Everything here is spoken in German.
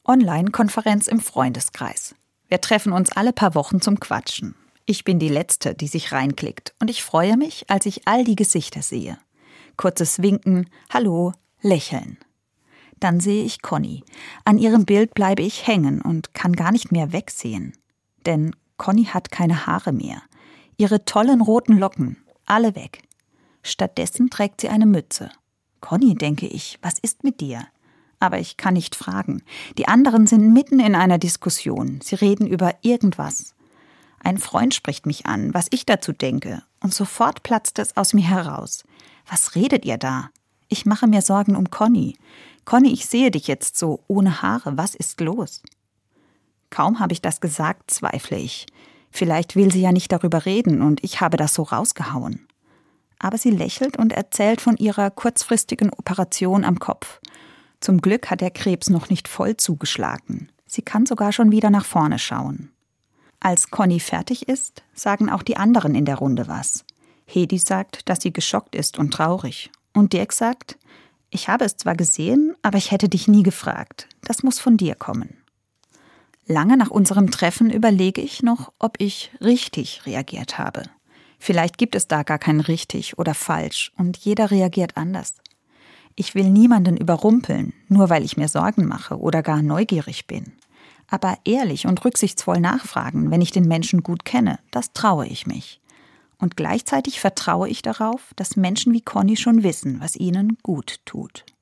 Online-Konferenz im Freundeskreis. Wir treffen uns alle paar Wochen zum Quatschen. Ich bin die Letzte, die sich reinklickt, und ich freue mich, als ich all die Gesichter sehe. Kurzes Winken, Hallo, Lächeln. Dann sehe ich Conny. An ihrem Bild bleibe ich hängen und kann gar nicht mehr wegsehen. Denn Conny hat keine Haare mehr. Ihre tollen roten Locken, alle weg. Stattdessen trägt sie eine Mütze. Conny, denke ich, was ist mit dir? Aber ich kann nicht fragen. Die anderen sind mitten in einer Diskussion. Sie reden über irgendwas. Ein Freund spricht mich an, was ich dazu denke. Und sofort platzt es aus mir heraus. Was redet ihr da? Ich mache mir Sorgen um Conny. Conny, ich sehe dich jetzt so, ohne Haare. Was ist los? Kaum habe ich das gesagt, zweifle ich. Vielleicht will sie ja nicht darüber reden und ich habe das so rausgehauen. Aber sie lächelt und erzählt von ihrer kurzfristigen Operation am Kopf. Zum Glück hat der Krebs noch nicht voll zugeschlagen. Sie kann sogar schon wieder nach vorne schauen. Als Conny fertig ist, sagen auch die anderen in der Runde was. Hedi sagt, dass sie geschockt ist und traurig. Und Dirk sagt, ich habe es zwar gesehen, aber ich hätte dich nie gefragt. Das muss von dir kommen. Lange nach unserem Treffen überlege ich noch, ob ich richtig reagiert habe. Vielleicht gibt es da gar kein richtig oder falsch und jeder reagiert anders. Ich will niemanden überrumpeln, nur weil ich mir Sorgen mache oder gar neugierig bin. Aber ehrlich und rücksichtsvoll nachfragen, wenn ich den Menschen gut kenne, das traue ich mich. Und gleichzeitig vertraue ich darauf, dass Menschen wie Conny schon wissen, was ihnen gut tut.